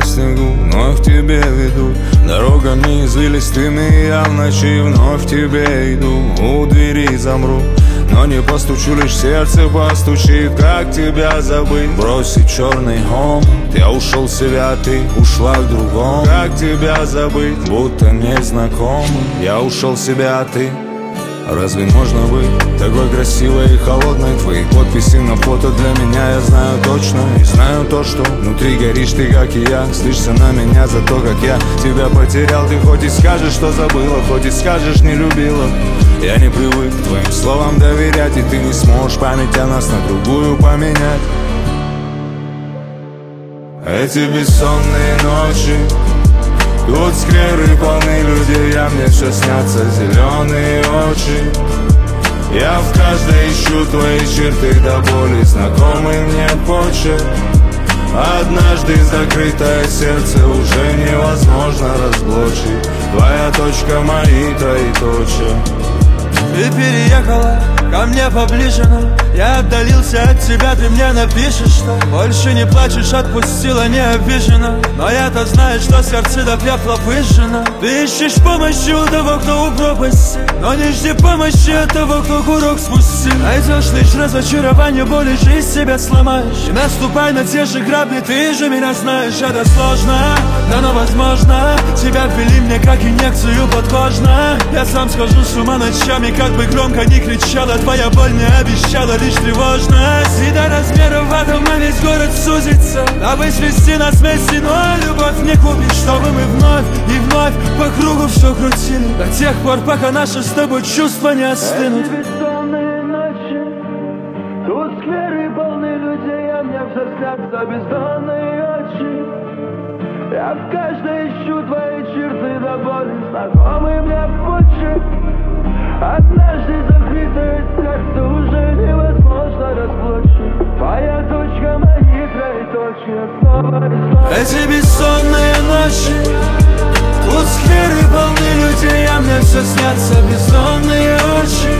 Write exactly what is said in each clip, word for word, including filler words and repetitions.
на снегу вновь к тебе ведут дорогами извилистыми, я в ночи вновь к тебе иду. У двери замру, но не постучу, лишь сердце постучит. Как тебя забыть, бросить черный хом? Я ушел в себя, ты ушла к другому. Как тебя забыть, будто незнакомый? Я ушел в себя, ты. Разве можно быть такой красивой и холодной? Твои подписи на фото для меня я знаю точно. И знаю то, что внутри горишь ты, как и я. Злишься на меня за то, как я тебя потерял. Ты хоть и скажешь, что забыла, хоть и скажешь, не любила. Я не привык к твоим словам доверять, и ты не сможешь память о нас на другую поменять. Эти бессонные ночи, тут скверы полны людей, а мне все снятся зеленые очи. Я в каждой ищу твои черты до боли, знакомый мне почерк. Однажды закрытое сердце уже невозможно разблочить. Твоя точка, мои троеточия. Ты переехала ко мне поближе, но я отдалился от тебя, ты мне напишешь, что больше не плачешь, отпустила, не обижена. Но я-то знаю, что сердце до пепла выжжено. Ты ищешь помощи у того, кто у пропасти, но не жди помощи от того, кто курок спустил. Найдешь лишь разочарование, боли, жизнь себя сломаешь. И наступай на те же грабли, ты же меня знаешь. Это сложно, да но возможно. Тебя ввели мне как инъекцию подкожно. Я сам схожу с ума ночами, как бы громко ни кричала. Твоя боль мне обещала лишь тревожность. И до размеров атома весь город сузится, дабы свести нас вместе, но любовь не купишь. Чтобы мы вновь и вновь по кругу все крутили до тех пор, пока наши с тобой чувства не остынут. Эти бессонные ночи, тут скверы полны людей, а мне все снятся бездонные очи. Я в каждой ищу твои черты до боли, знакомый мне почерк. Однажды закрытое сердце уже невозможно разблочить. Твоя точка, мои троеточия, снова и снова. Эти бессонные ночи, тут скверы полны людей, а мне все снятся бездонные очи.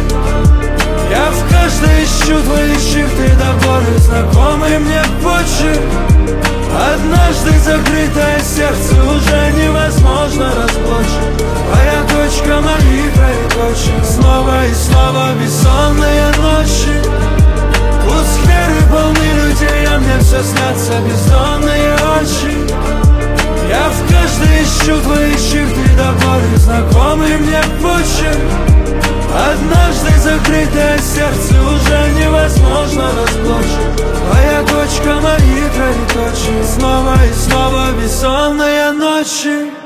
Я в каждой ищу твои черты до боли, знакомый мне почерк. Однажды закрытое сердце уже невозможно разблочить. Твоя точка, мои троеточия, снова и снова бессонные ночи. Тут скверы полны людей, а мне все снятся бездонные очи. Я в каждой ищу твои черты до боли, знакомый мне почерк. Однажды закрытое сердце уже невозможно разблочить. Твоя точка, мои троеточия, снова и снова бессонные ночи.